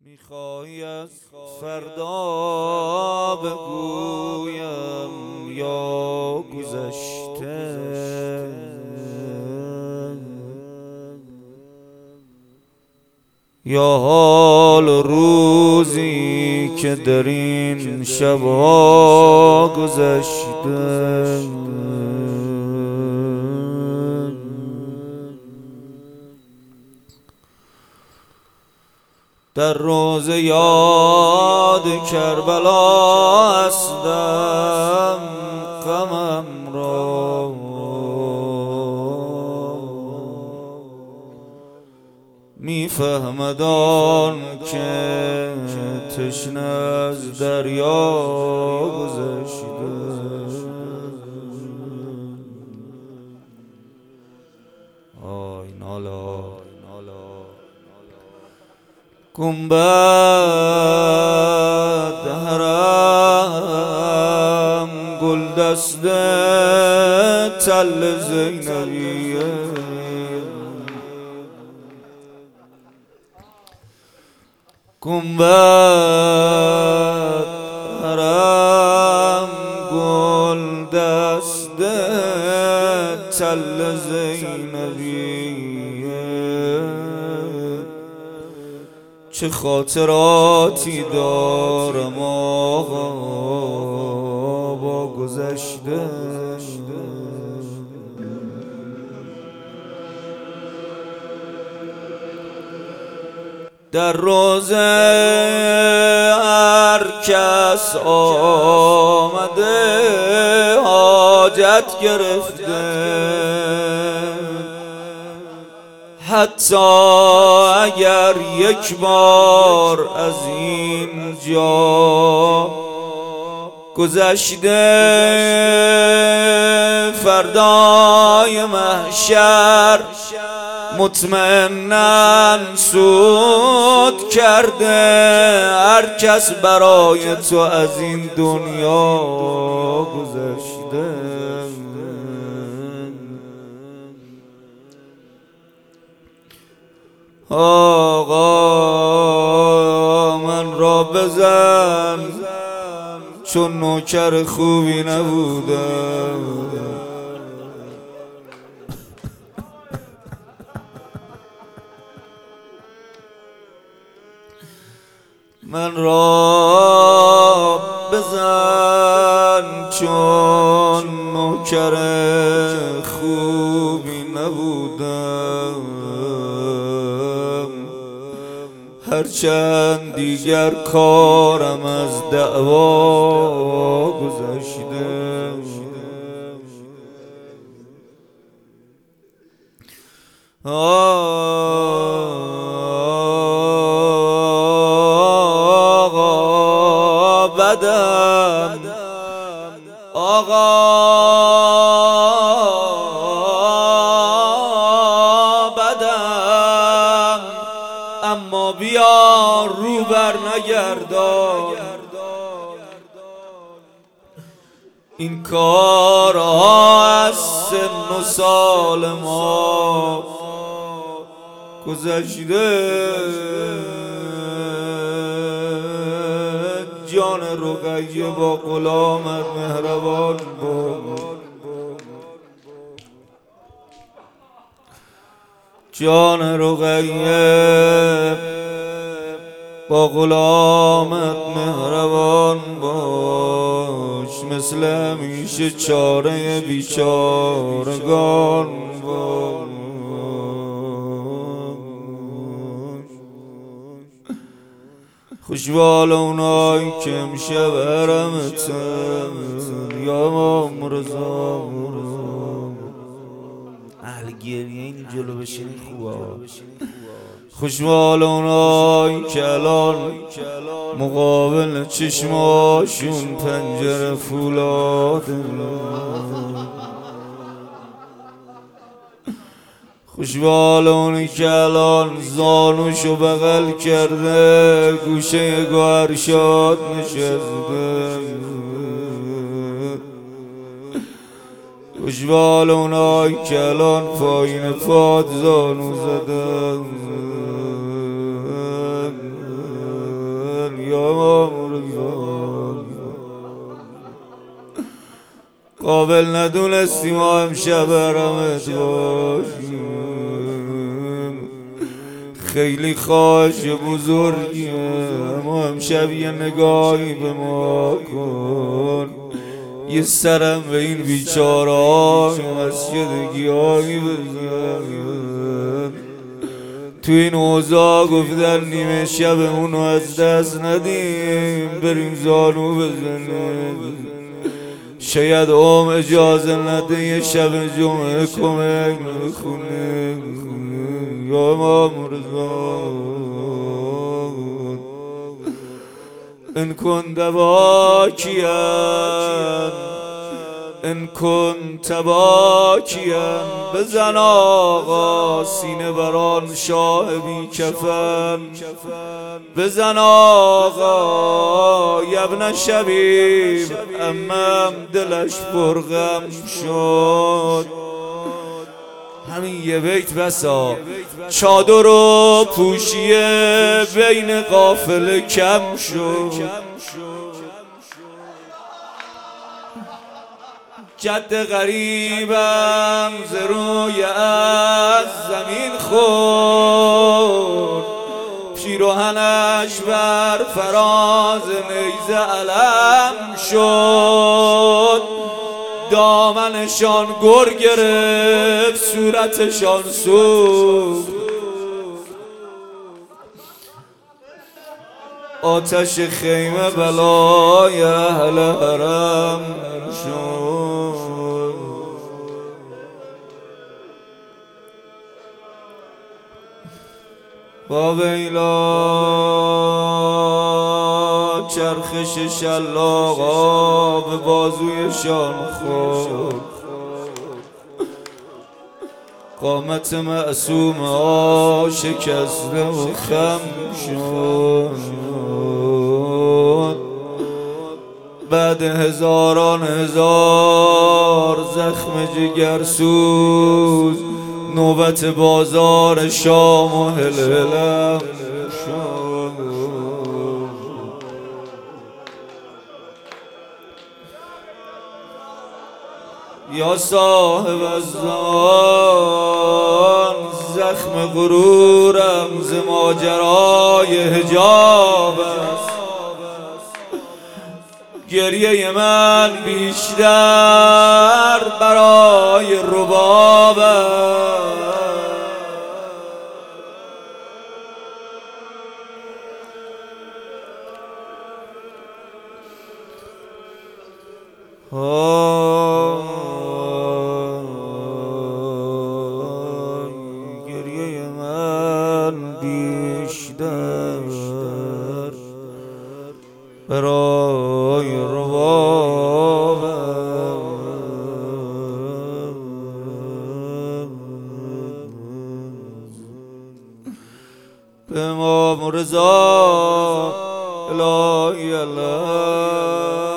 میخوای از فردا بگویم یا گذشته؟ یا حال روزی که در این شبها گذشته؟ در روز یاد کربلا هستم غمم را، میفهمد آن که تشنه از دریا گذشته. آی نالا گنبد حرم گل دسته تل زینبیه، گنبد حرم گل دسته تل زینبیه. چه خاطراتی دارم آقا با گذشته، در روزه هر کس آمده حاجت گرفته، حتی اگر یک بار از این جا گذشته، فردای محشر مطمئناً سود کرده هر کس برای تو از این دنیا گذشته. آقا من را بزن چون نوکر خوبی نبودم، من را بزن چون نوکر خوبی نبودم، هرچند دیگر کارم از دعوا گذشته. آقا بدم، آقا بدم، اما بیا رو بر نگردان. این کارها از سن و سال ما گذشته. جان رقیه با غلامت مهربان بود، جان رقیه با غلامت مهربان باش، مثل همیشه چاره بیچارگان باش. خوشبال اونایی که امشب حرمتن یا امام رضا، اهل گریه این جلو بشینی خوبه. خوشبال اونایی که الان مقابل چشماشون پنجره فولاده، خوشبال اونی که الان زانوشو بغل کرده گوشه گوهرشاد نشسته، خوشبال اونایی که الان پایین پاد زانو زدن. قابل ندونستی ما امشب برمت باشیم. خیلی خواهش بزرگیه، اما امشب یه نگاهی به ما کن. یه سرم به این بیچاره‌های مسجد گیاهی بزن. تو این اوضاع گفتن نیمه شب اونو از دست ندیم، بریم زانو بزنیم. شاید اجازه نده یه شب جمعه کمک نکنه. یا امام رضا ان كنت باکیا، ان كنت باکیا، بزن آقا سینه بران شاه بی کفن. بزن آقا یبن شبیب، امم دلش پرغم شد. همین یه بیت بسا، چادر و پوشیه بین قافله کم شد. جد غریبم ز روی از زمین خورد، پیراهنش بر فراز نیزه علم شد. دامنشان گر گرفت صورتشان سوخت، آتش خیمه بلای اهل حرم شد. با ویلا چرخش شلاقا به بازویشان خورد، قامت معصوم ها شکسته و خم شد. بعد هزاران هزار زخم جگرسوز نوبت بازار شام و هلهلم شد. یا صاحب الزمان زخم غرورم ز ماجرای حجاب است. گریه من بیشتر برای رباب است. گریه من بیشتر برای رباب به امام رضا الهی الله